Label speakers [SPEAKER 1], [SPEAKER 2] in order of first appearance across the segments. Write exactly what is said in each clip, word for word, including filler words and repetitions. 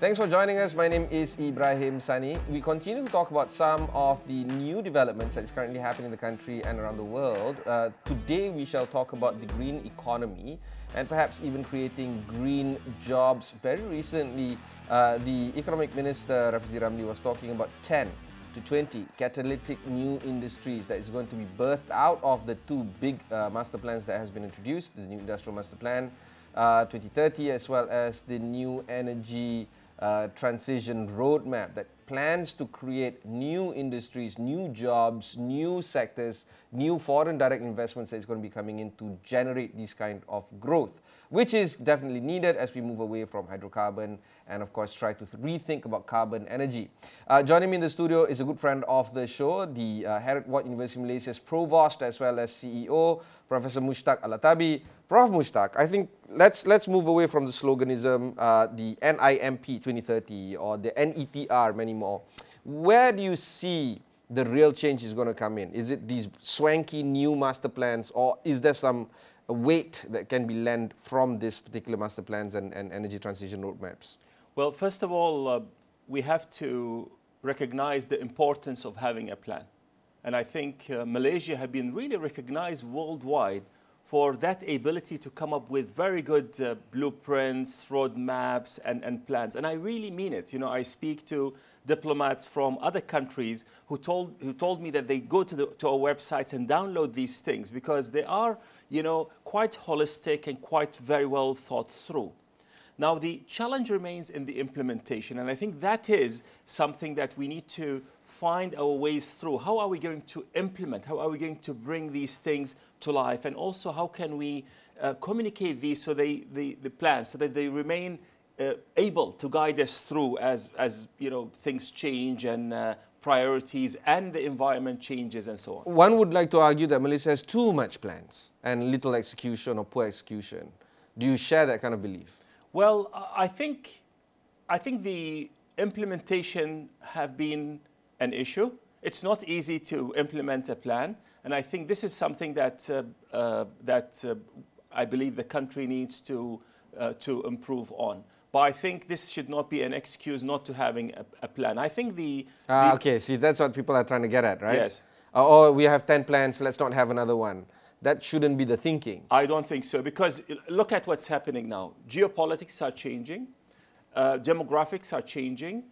[SPEAKER 1] Thanks for joining us. My name is Ibrahim Sani. We continue to talk about some of the new developments that is currently happening in the country and around the world. Uh, today we shall talk about the green economy and perhaps even creating green jobs. Very recently, uh, the Economic Minister Rafizi Ramli was talking about ten to twenty catalytic new industries that is going to be birthed out of the two big uh, master plans that has been introduced, the new industrial master plan uh, twenty thirty, as well as the new energy uh, transition roadmap that plans to create new industries, new jobs, new sectors, new foreign direct investments that is going to be coming in to generate this kind of growth, which is definitely needed as we move away from hydrocarbon and, of course, try to rethink about carbon energy. Uh, joining me in the studio is a good friend of the show, the uh, Heriot Watt University Malaysia's Provost as well as C E O, Professor Mushtaq Alatabi. Professor Mushtaq, I think let's let's move away from the sloganism, uh, the N I M P twenty thirty or the N E T R many more. Where do you see the real change is going to come in? Is it these swanky new master plans, or is there some weight that can be lent from this particular master plans and, and energy transition roadmaps?
[SPEAKER 2] Well, first of all, uh, we have to recognize the importance of having a plan. And I think uh, Malaysia has been really recognized worldwide for that ability to come up with very good uh, blueprints, roadmaps, and, and plans. And I really mean it. You know, I speak to diplomats from other countries who told, who told me that they go to, the, to our websites and download these things because they are, you know, quite holistic and quite very well thought through. Now, the challenge remains in the implementation, and I think that is something that we need to find our ways through. How are we going to implement? How are we going to bring these things to life? And also, how can we uh, communicate these so they, the, the plans, so that they remain uh, able to guide us through as, as you know, things change and uh, priorities and the environment changes and so on.
[SPEAKER 1] One would like to argue that Malaysia has too much plans and little execution or poor execution. Do you share that kind of belief?
[SPEAKER 2] Well, I think, I think the implementation have been an issue. It's not easy to implement a plan, and I think this is something that uh, uh, that uh, I believe the country needs to uh, to improve on. But I think this should not be an excuse not to having a, a plan. I think the,
[SPEAKER 1] ah,
[SPEAKER 2] the
[SPEAKER 1] okay. See, that's what people are trying to get at, right?
[SPEAKER 2] Yes.
[SPEAKER 1] Uh, oh, we have ten plans. Let's not have another one. That shouldn't be the thinking.
[SPEAKER 2] I don't think so, because look at what's happening now. Geopolitics are changing, uh, demographics are changing,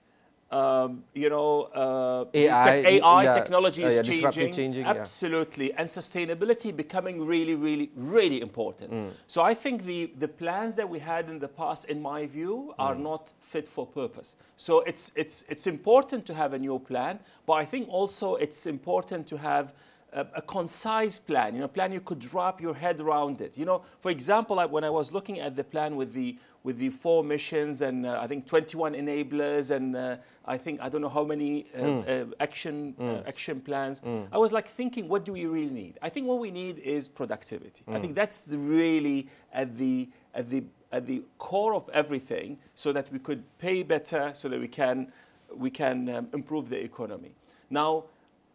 [SPEAKER 2] um, you know, uh,
[SPEAKER 1] A I,
[SPEAKER 2] te- A I
[SPEAKER 1] yeah,
[SPEAKER 2] technology
[SPEAKER 1] uh,
[SPEAKER 2] is
[SPEAKER 1] yeah,
[SPEAKER 2] changing,
[SPEAKER 1] changing
[SPEAKER 2] absolutely, yeah. And sustainability becoming really, really, really important. Mm. So I think the, the plans that we had in the past, in my view, are mm. not fit for purpose. So it's, it's, it's important to have a new plan, but I think also it's important to have A, a concise plan, you know, a plan you could wrap your head around it. You know, for example, I, when I was looking at the plan with the with the four missions and uh, I think twenty-one enablers and uh, I think I don't know how many uh, mm. uh, action mm. uh, action plans, mm. I was like thinking, what do we really need? I think what we need is productivity. Mm. I think that's the really at the at the at the core of everything, so that we could pay better, so that we can we can um, improve the economy. Now,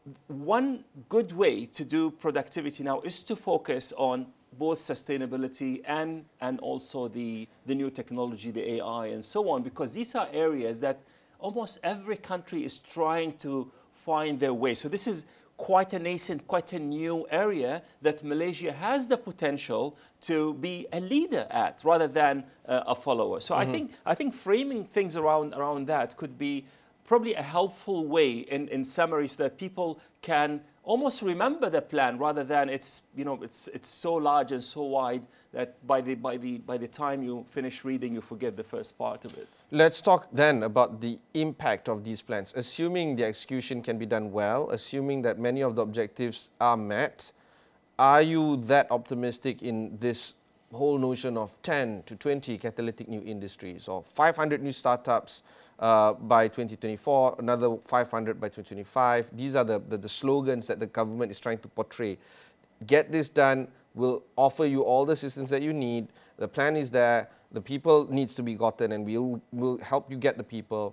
[SPEAKER 2] one good way to do productivity now is to focus on both sustainability and, and also the, the new technology, the A I and so on, because these are areas that almost every country is trying to find their way. So this is quite a nascent, quite a new area that Malaysia has the potential to be a leader at rather than uh, a follower. So mm-hmm. I think I think framing things around, around that could be probably a helpful way in, in summary, so that people can almost remember the plan rather than it's, you know, it's, it's so large and so wide that by the, by, the, by the time you finish reading, you forget the first part of it.
[SPEAKER 1] Let's talk then about the impact of these plans. Assuming the execution can be done well, assuming that many of the objectives are met, are you that optimistic in this whole notion of ten to twenty catalytic new industries or five hundred new startups uh, by twenty twenty-four, another five hundred by twenty twenty-five? These are the, the, the slogans that the government is trying to portray. Get this done, we'll offer you all the assistance that you need. The plan is there, the people needs to be gotten, and we'll, we'll help you get the people.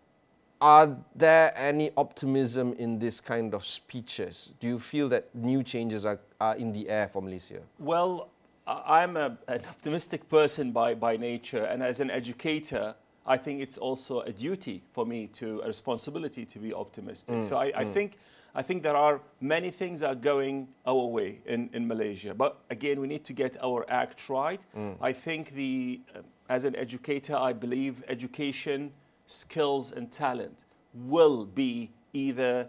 [SPEAKER 1] Are there any optimism in this kind of speeches? Do you feel that new changes are, are in the air for Malaysia?
[SPEAKER 2] Well, I'm a, an optimistic person by, by nature, and as an educator, I think it's also a duty for me to, a responsibility to be optimistic. Mm. So I, I mm. think I think there are many things that are going our way in, in Malaysia. But again, we need to get our act right. Mm. I think the, uh, as an educator, I believe education, skills and talent will be either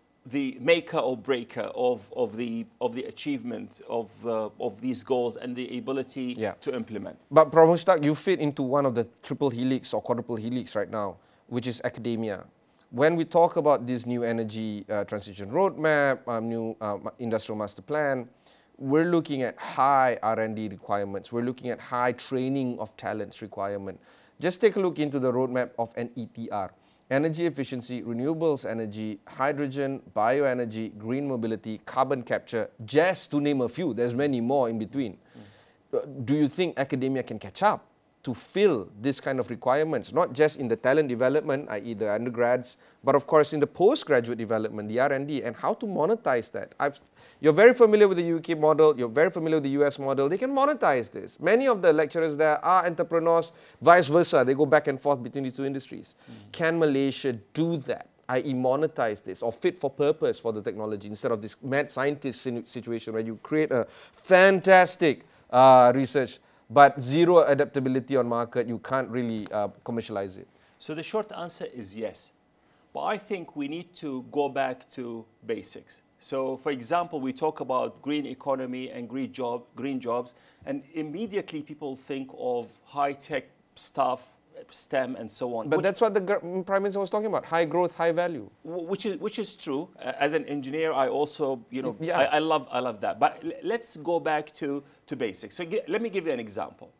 [SPEAKER 2] the maker or breaker of, of, the, of the achievement of, uh, of these goals and the ability yeah. to implement.
[SPEAKER 1] But Professor Mushtaq, you fit into one of the triple helix or quadruple helix right now, which is academia. When we talk about this new energy uh, transition roadmap, um, new uh, industrial master plan, we're looking at high R and D requirements. We're looking at high training of talents requirement. Just take a look into the roadmap of an E T R. Energy efficiency, renewables energy, hydrogen, bioenergy, green mobility, carbon capture, just to name a few. There's many more in between. Mm. Do you think academia can catch up to fill this kind of requirements, not just in the talent development, that is the undergrads, but of course in the postgraduate development, the R and D, and how to monetize that? I've, you're very familiar with the U K model, you're very familiar with the U S model. They can monetize this. Many of the lecturers there are entrepreneurs, vice versa. They go back and forth between these two industries. Mm. Can Malaysia do that, that is monetize this or fit for purpose for the technology instead of this mad scientist situation where you create a fantastic uh, research but zero adaptability on market, you can't really uh, commercialize it?
[SPEAKER 2] So the short answer is yes. But I think we need to go back to basics. So for example, we talk about green economy and green, job, green jobs, and immediately people think of high-tech stuff, STEM and so on.
[SPEAKER 1] But that's what the Prime Minister was talking about, high growth, high value.
[SPEAKER 2] Which is, which is true. Uh, as an engineer, I also, you know, yeah. I, I, love, I love that. But l- let's go back to, to basics. So g- let me give you an example.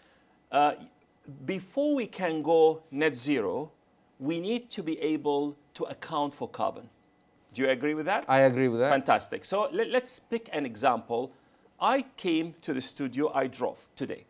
[SPEAKER 2] Uh, before we can go net zero, we need to be able to account for carbon. Do you agree with that?
[SPEAKER 1] I agree with that.
[SPEAKER 2] Fantastic. So let, let's pick an example. I came to the studio, I drove today.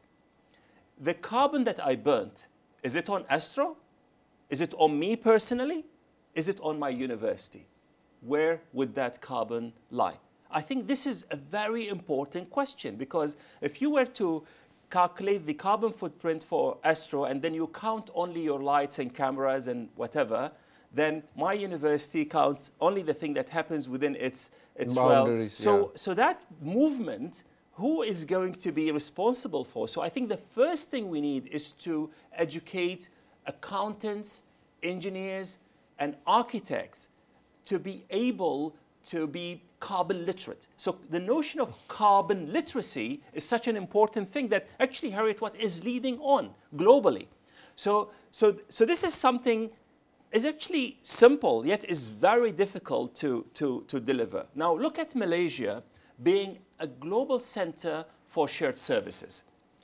[SPEAKER 2] The carbon that I burnt, is it on Astro? Is it on me personally? Is it on my university? Where would that carbon lie? I think this is a very important question, because if you were to calculate the carbon footprint for Astro and then you count only your lights and cameras and whatever, then my university counts only the thing that happens within its, its
[SPEAKER 1] boundaries.
[SPEAKER 2] So,
[SPEAKER 1] yeah.
[SPEAKER 2] so that movement, who is going to be responsible for? So I think the first thing we need is to educate accountants, engineers, and architects to be able to be carbon literate. So the notion of carbon literacy is such an important thing that actually Heriot-Watt is leading on globally. So, so, so this is something is actually simple, yet is very difficult to, to, to deliver. Now look at Malaysia being a global center for shared services,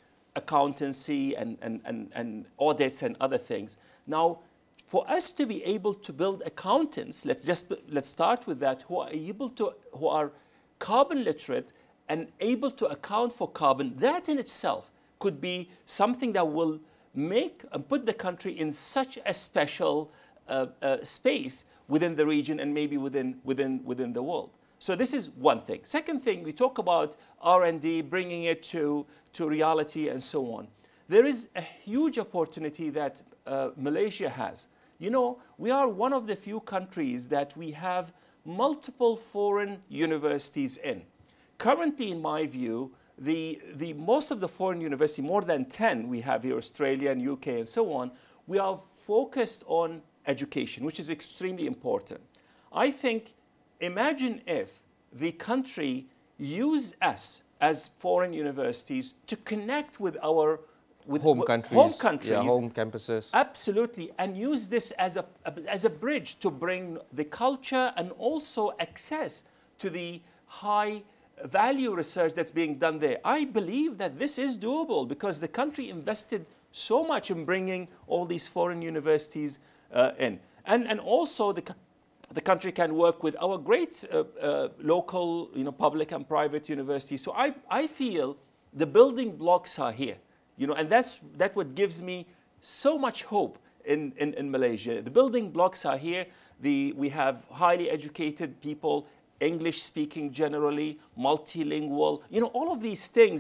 [SPEAKER 2] accountancy and, and, and, and audits and other things. Now, for us to be able to build accountants, let's just let's start with that, who are able to, who are carbon literate and able to account for carbon, that in itself could be something that will make and put the country in such a special uh, uh, space within the region and maybe within, within, within the world. So this is one thing. Second thing, we talk about R and D, bringing it to, to reality and so on. There is a huge opportunity that uh, Malaysia has. You know, we are one of the few countries that we have multiple foreign universities in. Currently, in my view, the, the most of the foreign universities, more than ten we have here, Australia and U K and so on, we are focused on education, which is extremely important. I think, imagine if the country used us as foreign universities to connect with our with
[SPEAKER 1] home countries,
[SPEAKER 2] home countries,
[SPEAKER 1] yeah, home campuses.
[SPEAKER 2] Absolutely, and use this as a, as a bridge to bring the culture and also access to the high value research that's being done there. I believe that this is doable because the country invested so much in bringing all these foreign universities uh, in. And, and also the, the country can work with our great uh, uh, local, you know, public and private universities. So I, I feel the building blocks are here. You know, and that's that what gives me so much hope in, in, in Malaysia. The building blocks are here. The, we have highly educated people, English speaking generally, multilingual. You know, all of these things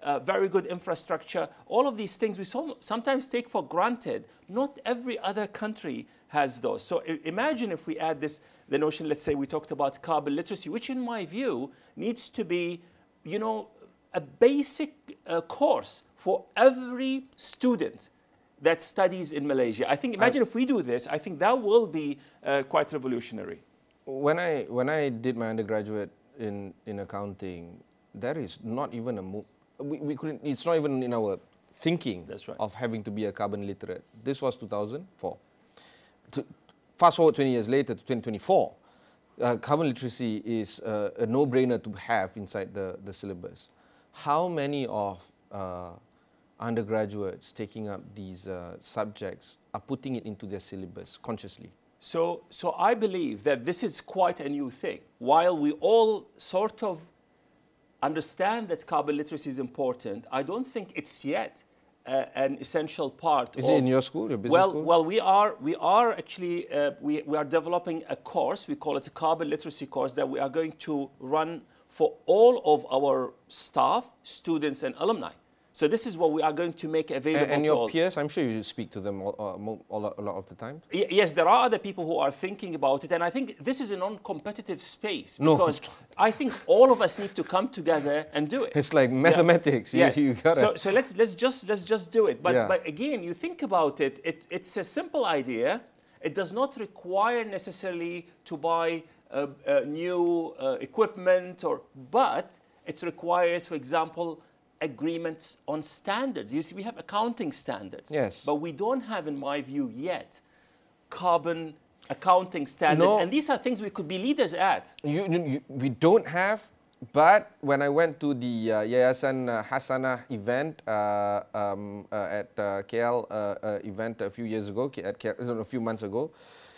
[SPEAKER 2] uh, very good infrastructure. All of these things we so, sometimes take for granted. Not every other country has those. So I- imagine if we add this, the notion, let's say we talked about carbon literacy, which in my view needs to be, you know, a basic uh, course for every student that studies in Malaysia. I think, imagine I, if we do this, I think that will be uh, quite revolutionary.
[SPEAKER 1] When I, when I did my undergraduate in, in accounting, there is not even a, mo- we, we couldn't, it's not even in our thinking
[SPEAKER 2] That's right.
[SPEAKER 1] of having to be a carbon literate. This was two thousand four. To, fast forward twenty years later to twenty twenty-four, uh, carbon literacy is uh, a no-brainer to have inside the, the syllabus. How many of uh, undergraduates taking up these uh, subjects are putting it into their syllabus consciously?
[SPEAKER 2] So, so I believe that this is quite a new thing. While we all sort of understand that carbon literacy is important, I don't think it's yet uh, an essential part.
[SPEAKER 1] Is
[SPEAKER 2] of,
[SPEAKER 1] it in your school, your business
[SPEAKER 2] well,
[SPEAKER 1] school?
[SPEAKER 2] Well, we are, we are actually, uh, we, we are developing a course, we call it a carbon literacy course, that we are going to run for all of our staff, students, and alumni. So this is what we are going to make available
[SPEAKER 1] and, and
[SPEAKER 2] to
[SPEAKER 1] your
[SPEAKER 2] all.
[SPEAKER 1] peers, I'm sure you speak to them all, uh, mo- all, a lot of the time.
[SPEAKER 2] Y- yes, there are other people who are thinking about it, and I think this is a non-competitive space
[SPEAKER 1] No,
[SPEAKER 2] because
[SPEAKER 1] it's not.
[SPEAKER 2] I think all of us need to come together and do it.
[SPEAKER 1] It's like mathematics.
[SPEAKER 2] Yeah.
[SPEAKER 1] You,
[SPEAKER 2] Yes.
[SPEAKER 1] you gotta.
[SPEAKER 2] So, so let's let's just let's just do it. But
[SPEAKER 1] Yeah.
[SPEAKER 2] but again, you think about it, it. It's a simple idea. It does not require necessarily to buy uh, uh, new uh, equipment, or but it requires, for example, agreements on standards. You see, we have accounting standards.
[SPEAKER 1] Yes.
[SPEAKER 2] But we don't have, in my view, yet carbon accounting standards.
[SPEAKER 1] No.
[SPEAKER 2] And these are things we could be leaders at.
[SPEAKER 1] You, you, you, we don't have, but when I went to the uh, Yayasan uh, Hasanah event uh, um, uh, at uh, K L uh, uh, event a few years ago, at K L, no, a few months ago,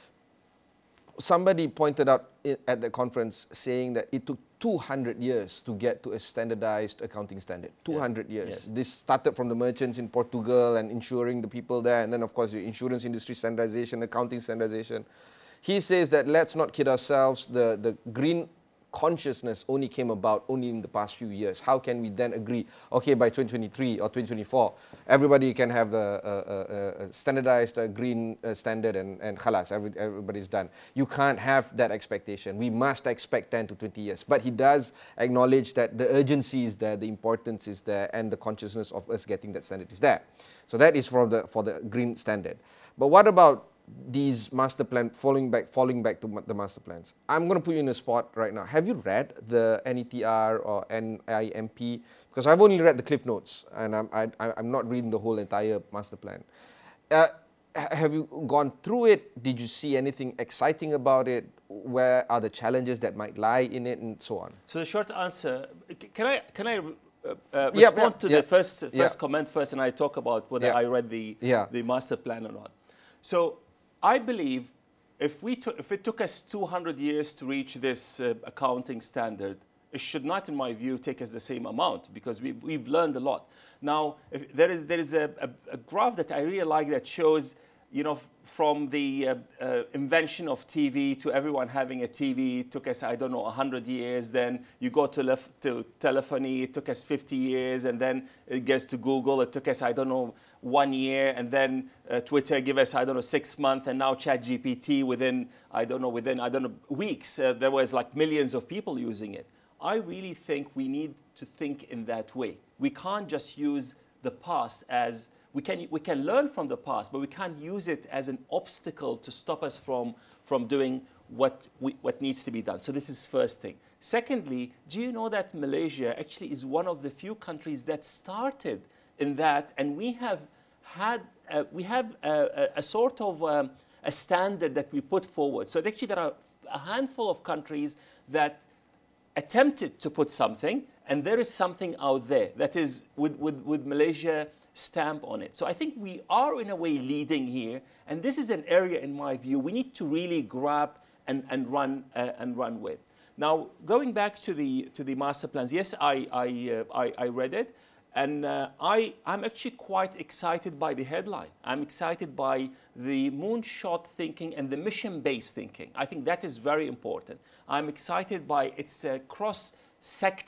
[SPEAKER 1] somebody pointed out i- at the conference saying that it took two hundred years to get to a standardized accounting standard. two hundred years.
[SPEAKER 2] Yes.
[SPEAKER 1] This started from the merchants in Portugal and insuring the people there, and then of course the insurance industry standardization, accounting standardization. He says that let's not kid ourselves, the, the green consciousness only came about only in the past few years. How can we then agree, okay, by twenty twenty-three or twenty twenty-four, everybody can have the uh, uh, uh, standardized uh, green uh, standard and, and khalas, every, everybody's done. You can't have that expectation. We must expect ten to twenty years. But he does acknowledge that the urgency is there, the importance is there, and the consciousness of us getting that standard is there. So that is for the, for the green standard. But what about these master plan, falling back, falling back to ma- the master plans? I'm going to put you in a spot right now. Have you read the N E T R or N I M P? Because I've only read the cliff notes, and I'm I, I'm not reading the whole entire master plan. Uh, ha- have you gone through it? Did you see anything exciting about it? Where are the challenges that might lie in it, and so on?
[SPEAKER 2] So the short answer, c- can I can I uh, uh,
[SPEAKER 1] Yeah,
[SPEAKER 2] respond
[SPEAKER 1] yeah,
[SPEAKER 2] to
[SPEAKER 1] yeah.
[SPEAKER 2] the first first
[SPEAKER 1] Yeah.
[SPEAKER 2] comment first, and I talk about whether
[SPEAKER 1] Yeah.
[SPEAKER 2] I read the
[SPEAKER 1] Yeah.
[SPEAKER 2] the master plan or not. So I believe if we took if it took us two hundred years to reach this uh, accounting standard, it should not, in my view, take us the same amount because we've we've learned a lot. Now, if there is there is a, a, a graph that I really like that shows, you know, f- from the uh, uh, invention of T V to everyone having a T V, it took us, I don't know, one hundred years. Then you go to, lef- to telephony, it took us fifty years. And then it gets to Google, it took us, I don't know, one year. And then uh, Twitter give us, I don't know, six months. And now ChatGPT within, I don't know, within, I don't know, weeks, uh, there was like millions of people using it. I really think we need to think in that way. We can't just use the past as, we can, we can learn from the past, but we can't use it as an obstacle to stop us from, from doing what, we, what needs to be done. So this is first thing. Secondly, do you know that Malaysia actually is one of the few countries that started in that, and we have had, uh, we have a, a, a sort of um, a standard that we put forward. So actually there are a handful of countries that attempted to put something, and there is something out there that is with, with, with Malaysia stamp on it. So I think we are in a way leading here, and this is an area, in my view, we need to really grab and, and run uh, and run with. Now, going back to the to the master plans, yes, I I uh, I, I read it, and uh, I I'm actually quite excited by the headline. I'm excited by the moonshot thinking and the mission-based thinking. I think that is very important. I'm excited by its uh, cross-sector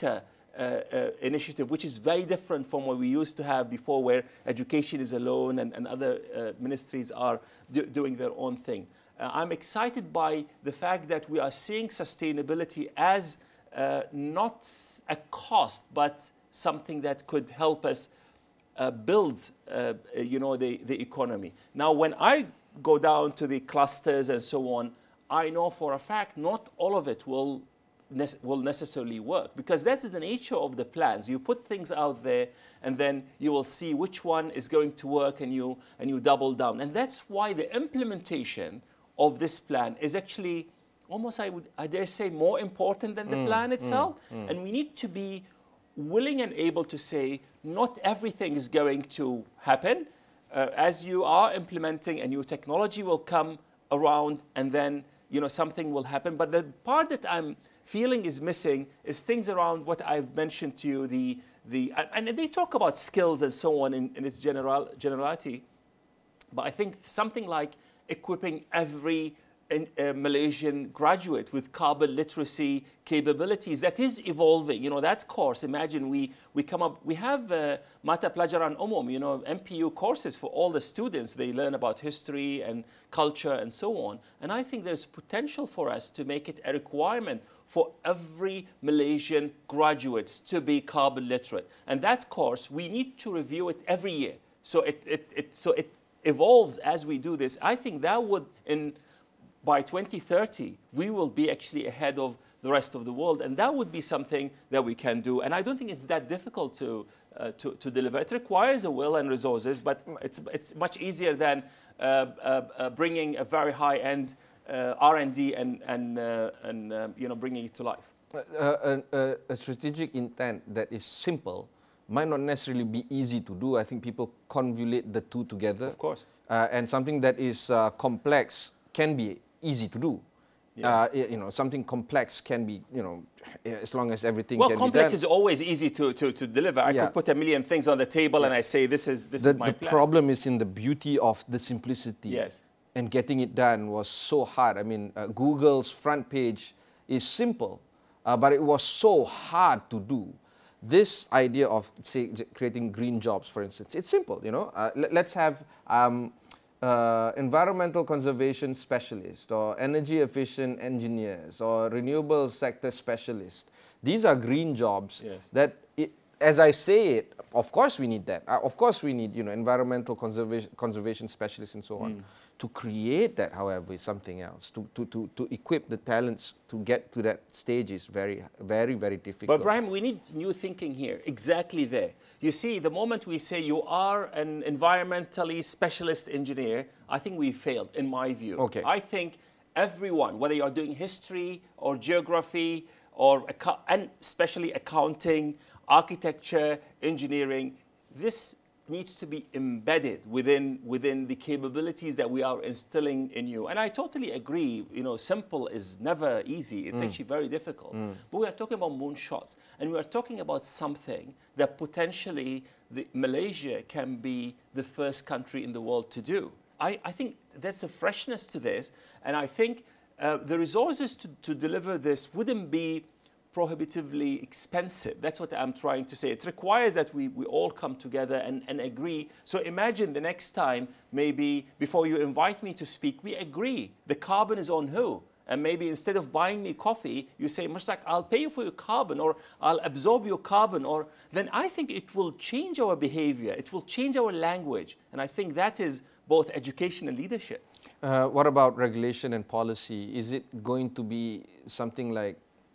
[SPEAKER 2] uh, uh, initiative, which is very different from what we used to have before, where education is alone and, and other uh, ministries are do doing their own thing. Uh, I'm excited by the fact that we are seeing sustainability as uh, not a cost, but something that could help us uh, build, uh, you know, the, the economy. Now, when I go down to the clusters and so on, I know for a fact not all of it will, ne will necessarily work, because that's the nature of the plans. You put things out there and then you will see which one is going to work, and you, and you double down. And that's why the implementation of this plan is actually almost, I, would, I dare say, more important than the mm, plan itself. Mm, mm. And we need to be willing and able to say not everything is going to happen. Uh, as you are implementing, a new technology will come around, and then you know something will happen. But the part that I'm feeling is missing is things around what I've mentioned to you. The the and they talk about skills and so on in, in its general generality. But I think something like equipping every in, uh, Malaysian graduate with carbon literacy capabilities, that is evolving. You know, that course, imagine we, we come up, we have uh, Mata Pelajaran Umum, you know, M P U courses for all the students. They learn about history and culture and so on. And I think there's potential for us to make it a requirement for every Malaysian graduates to be carbon literate. And that course, we need to review it every year. So it, it, it, so it evolves as we do this. I think that would, in by twenty thirty, we will be actually ahead of the rest of the world, and that would be something that we can do. And I don't think it's that difficult to uh, to, to deliver. It requires a will and resources, but it's it's much easier than uh, uh, uh, bringing a very high-end uh, R and D and and uh, and uh, you know bringing it to life.
[SPEAKER 1] Uh, a, a strategic intent that is simple might not necessarily be easy to do. I think people convolute the two together.
[SPEAKER 2] Of course.
[SPEAKER 1] Uh, and something that is uh, complex can be easy to do. Yeah. Uh, you know, something complex can be, you know, as long as everything
[SPEAKER 2] well,
[SPEAKER 1] can be done.
[SPEAKER 2] Well, complex is always easy to, to, to deliver. I yeah. could put a million things on the table yeah. and I say, this is, this
[SPEAKER 1] the,
[SPEAKER 2] is my
[SPEAKER 1] the
[SPEAKER 2] plan.
[SPEAKER 1] The problem is in the beauty of the simplicity.
[SPEAKER 2] Yes.
[SPEAKER 1] And getting it done was so hard. I mean, uh, Google's front page is simple, uh, but it was so hard to do. This idea of, say, creating green jobs, for instance, it's simple, you know. Uh, let, let's have um, uh, environmental conservation specialists, or energy efficient engineers, or renewable sector specialists. These are green jobs yes. that, it, as I say it, of course we need that. Uh, of course we need, you know, environmental conservation, conservation specialists and so on. Mm. To create that, however, is something else. To, to, to, to equip the talents to get to that stage is very, very, very difficult.
[SPEAKER 2] But Brahim, we need new thinking here, exactly there. You see, the moment we say you are an environmentally specialist engineer, I think we failed, in my view.
[SPEAKER 1] Okay.
[SPEAKER 2] I think everyone, whether you're doing history or geography, or and especially accounting, architecture, engineering, this needs to be embedded within within the capabilities that we are instilling in you. And I totally agree, you know, simple is never easy. It's mm. actually very difficult. Mm. But we are talking about moonshots, and we are talking about something that potentially the, Malaysia can be the first country in the world to do. I, I think there's a freshness to this, and I think uh, the resources to, to deliver this wouldn't be prohibitively expensive. That's what I'm trying to say. It requires that we, we all come together and, and agree. So imagine the next time, maybe before you invite me to speak, we agree the carbon is on who? And maybe instead of buying me coffee, you say, Mushtaq, I'll pay you for your carbon, or I'll absorb your carbon, or then I think it will change our behavior. It will change our language. And I think that is both education and leadership.
[SPEAKER 1] Uh, what about regulation and policy? Is it going to be something like,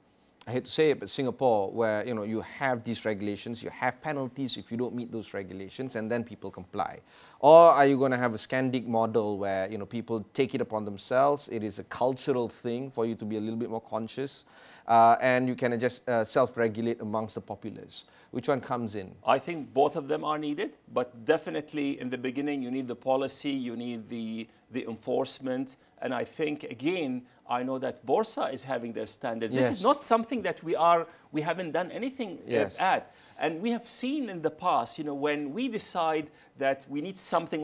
[SPEAKER 1] I hate to say it, but Singapore, where you know you have these regulations, you have penalties if you don't meet those regulations, and then people comply? Or are you going to have a Scandic model where you know people take it upon themselves? It is a cultural thing for you to be a little bit more conscious, uh, and you can just uh, self-regulate amongst the populace. Which one comes in?
[SPEAKER 2] I think both of them are needed, but definitely in the beginning you need the policy, you need the the enforcement, and I think again. I know that Borsa is having their standards.
[SPEAKER 1] Yes.
[SPEAKER 2] This is not something that we are, we haven't done anything
[SPEAKER 1] yes.
[SPEAKER 2] at. And we have seen in the past, you know, when we decide that we need something, we need it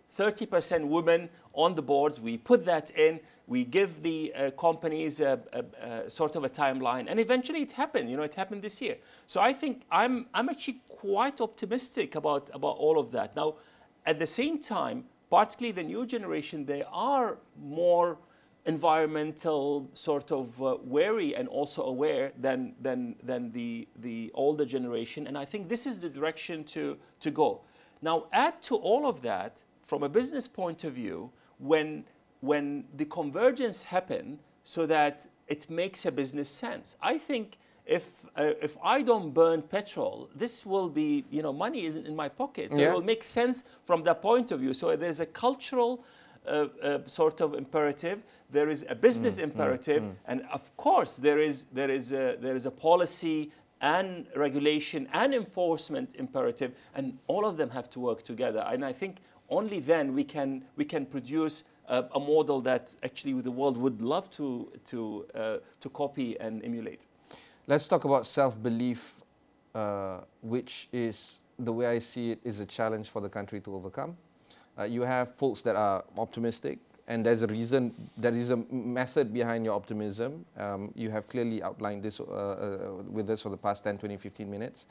[SPEAKER 2] thirty percent women on the boards. We put that in. We give the uh, companies a, a, a sort of a timeline, and eventually it happened. You know, it happened this year. So I think I'm I'm actually quite optimistic about about all of that. Now, at the same time, particularly the new generation, they are more environmental sort of uh, wary and also aware than than than the the older generation, and I think this is the direction to to go. Now, add to all of that, from a business point of view, when when the convergence happen so that it makes a business sense. I think if uh, if I don't burn petrol, this will be, you know, money isn't in my pocket. So
[SPEAKER 1] Yeah.
[SPEAKER 2] it will make sense from that point of view. So there's a cultural uh, uh, sort of imperative. There is a business
[SPEAKER 1] Mm,
[SPEAKER 2] imperative,
[SPEAKER 1] mm, mm.
[SPEAKER 2] and of course there is there is a, there is a policy and regulation and enforcement imperative, and all of them have to work together. And I think only then we can we can produce a, a model that actually the world would love to to uh, to copy and emulate.
[SPEAKER 1] Let's talk about self-belief, uh, which is, the way I see it, is a challenge for the country to overcome. Uh, you have folks that are optimistic, and there's a reason, there is a method behind your optimism. Um, you have clearly outlined this uh, uh, with us for the past ten, twenty, fifteen minutes.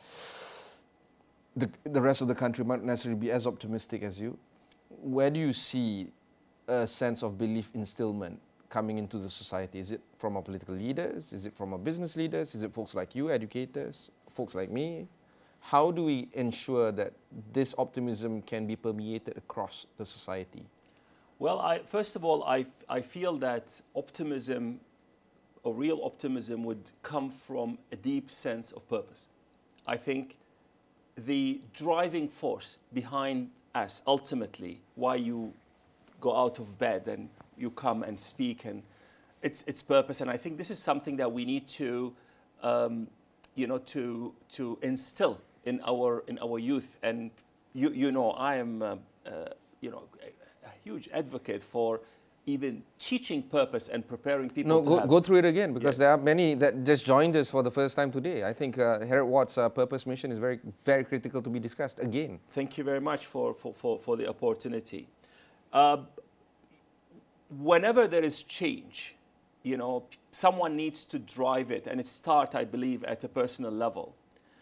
[SPEAKER 1] The, the rest of the country might not necessarily be as optimistic as you. Where do you see a sense of belief instillment coming into the society? Is it from our political leaders? Is it from our business leaders? Is it folks like you, educators, folks like me? How do we ensure that this optimism can be permeated across the society?
[SPEAKER 2] Well, I, first of all, I, I feel that optimism, or real optimism, would come from a deep sense of purpose. I think the driving force behind us, ultimately, why you go out of bed and you come and speak, and it's it's purpose. And I think this is something that we need to, um, you know, to to instill in our in our youth. And you you know, I am, uh, uh, you know, a, a huge advocate for even teaching purpose and preparing people.
[SPEAKER 1] No,
[SPEAKER 2] to
[SPEAKER 1] go,
[SPEAKER 2] have
[SPEAKER 1] go through it again, because
[SPEAKER 2] Yeah.
[SPEAKER 1] there are many that just joined us for the first time today. I think uh, Harriet Watt's uh, purpose mission is very, very critical to be discussed again.
[SPEAKER 2] Thank you very much for, for, for, for the opportunity. Uh, whenever there is change, you know, someone needs to drive it, and it starts, I believe, at a personal level.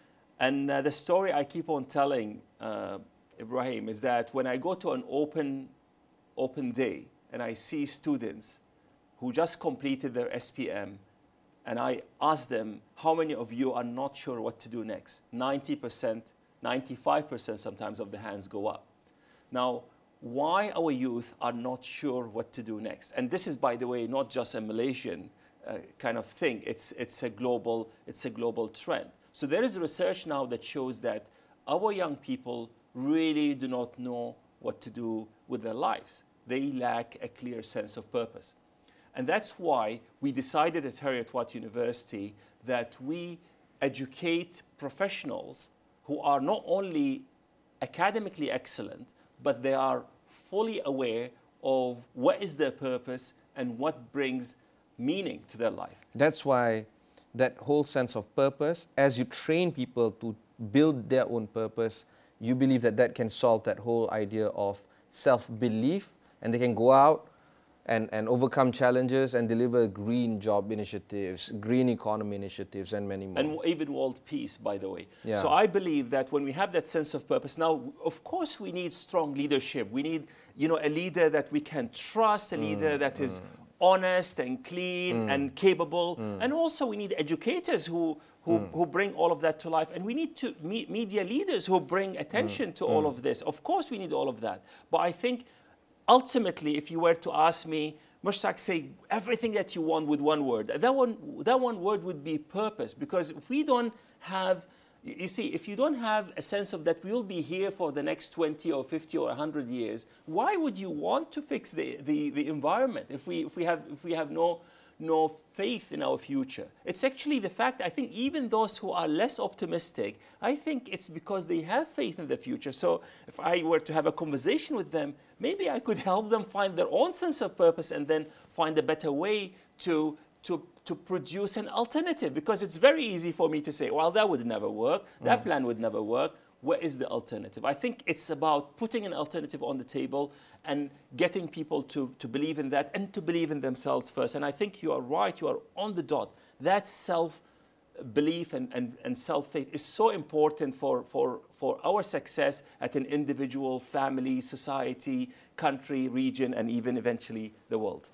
[SPEAKER 2] And uh, the story I keep on telling, uh, Ibrahim, is that when I go to an open, open day and I see students who just completed their S P M, and I ask them, how many of you are not sure what to do next? ninety percent, ninety-five percent sometimes of the hands go up. Now, why our youth are not sure what to do next? And this is, by the way, not just a Malaysian uh, kind of thing. It's, it's, a global, it's a global trend. So there is research now that shows that our young people really do not know what to do with their lives. They lack a clear sense of purpose. And that's why we decided at Harriet Watt University that we educate professionals who are not only academically excellent, but they are fully aware of what is their purpose and what brings meaning to their life.
[SPEAKER 1] That's why that whole sense of purpose, as you train people to build their own purpose, you believe that that can solve that whole idea of self-belief, and they can go out and, and overcome challenges and deliver green job initiatives, green economy initiatives, and many more.
[SPEAKER 2] And even world peace, by the way.
[SPEAKER 1] Yeah.
[SPEAKER 2] So I believe that when we have that sense of purpose, now, of course, we need strong leadership. We need, you know, a leader that we can trust, a leader
[SPEAKER 1] Mm,
[SPEAKER 2] that is
[SPEAKER 1] mm.
[SPEAKER 2] honest and clean
[SPEAKER 1] Mm.
[SPEAKER 2] and capable.
[SPEAKER 1] Mm.
[SPEAKER 2] And also we need educators who, who,
[SPEAKER 1] Mm.
[SPEAKER 2] who bring all of that to life. And we need to me- media leaders who bring attention to all
[SPEAKER 1] Mm.
[SPEAKER 2] of this. Of course, we need all of that. But I think ultimately, if you were to ask me, Mushtaq, say everything that you want with one word. That one, that one word would be purpose. Because if we don't have, you see, if you don't have a sense of that we'll be here for the next twenty or fifty or one hundred years, why would you want to fix the, the, the environment if we, if we have, if we have no, no faith in our future? It's actually the fact, I think even those who are less optimistic, I think it's because they have faith in the future. So if I were to have a conversation with them, maybe I could help them find their own sense of purpose and then find a better way to, to, to produce an alternative. Because it's very easy for me to say, well, that would never work. That
[SPEAKER 1] Mm.
[SPEAKER 2] plan would never work. where is the alternative? I think it's about putting an alternative on the table and getting people to, to believe in that and to believe in themselves first. And I think you are right, you are on the dot. That self-belief and, and, and self-faith is so important for, for, for our success at an individual, family, society, country, region, and even eventually the world.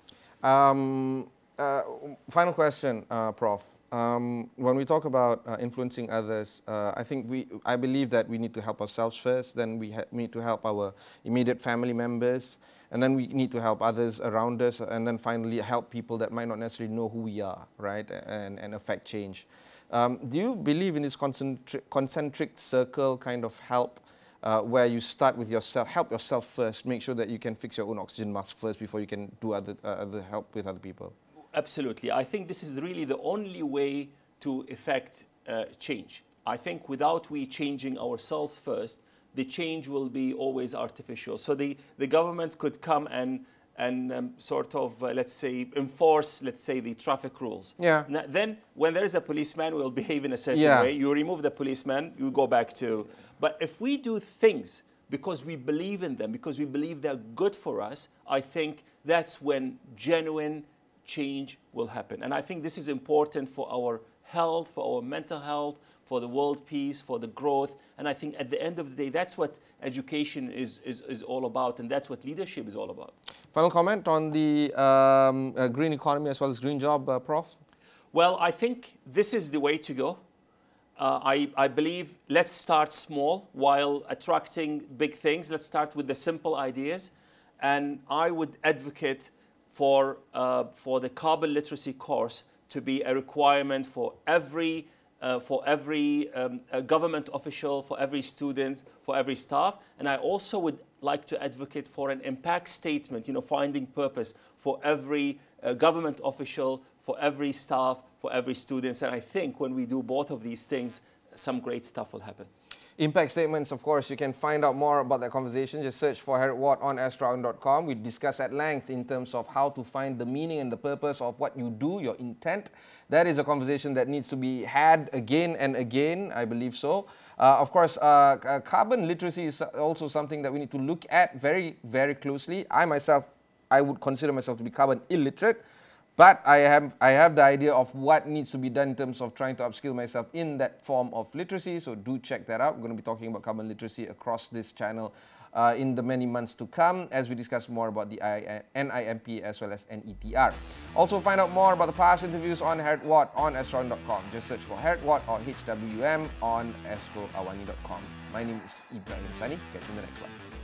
[SPEAKER 1] Um, uh, final question, uh, Professor Um, when we talk about uh, influencing others, uh, I think we, I believe that we need to help ourselves first, then we, ha- we need to help our immediate family members, and then we need to help others around us, and then finally help people that might not necessarily know who we are, right, and, and affect change. Um, do you believe in this concentric, concentric circle kind of help, uh, where you start with yourself, help yourself first, make sure that you can fix your own oxygen mask first before you can do other, uh, other help with other people?
[SPEAKER 2] Absolutely. I think this is really the only way to effect uh, change. I think without we changing ourselves first, the change will be always artificial. So the, the government could come and, and um, sort of, uh, let's say, enforce, let's say, the traffic rules.
[SPEAKER 1] Yeah.
[SPEAKER 2] Now, then when there is a policeman who will behave in a certain
[SPEAKER 1] yeah.
[SPEAKER 2] way, you remove the policeman, you go back to... But if we do things because we believe in them, because we believe they're good for us, I think that's when genuine change will happen. And I think this is important for our health, for our mental health, for the world peace, for the growth. And I think at the end of the day, that's what education is, is, is all about, and that's what leadership is all about.
[SPEAKER 1] Final comment on the um, uh, green economy as well as green job, uh, Professor
[SPEAKER 2] Well, I think this is the way to go. Uh, I, I believe let's start small while attracting big things. Let's start with the simple ideas. And I would advocate for, uh, for the carbon literacy course to be a requirement for every, uh, for every um, government official, for every student, for every staff. And I also would like to advocate for an impact statement, you know, finding purpose for every uh, government official, for every staff, for every student. And I think when we do both of these things, some great stuff will happen.
[SPEAKER 1] Impact statements, of course, you can find out more about that conversation. Just search for Harriet Ward on Astronaut dot com. We discuss at length in terms of how to find the meaning and the purpose of what you do, your intent. That is a conversation that needs to be had again and again, I believe so. Uh, of course, uh, uh, carbon literacy is also something that we need to look at very, very closely. I myself, I would consider myself to be carbon illiterate. But I have, I have the idea of what needs to be done in terms of trying to upskill myself in that form of literacy. So do check that out. We're going to be talking about carbon literacy across this channel uh, in the many months to come as we discuss more about the N I M P as well as N E T R. Also find out more about the past interviews on Harriet Ward on Astronaut dot com. Just search for Harriet Ward or H W M on astro awani dot com. My name is Ibrahim Sani. Catch you in the next one.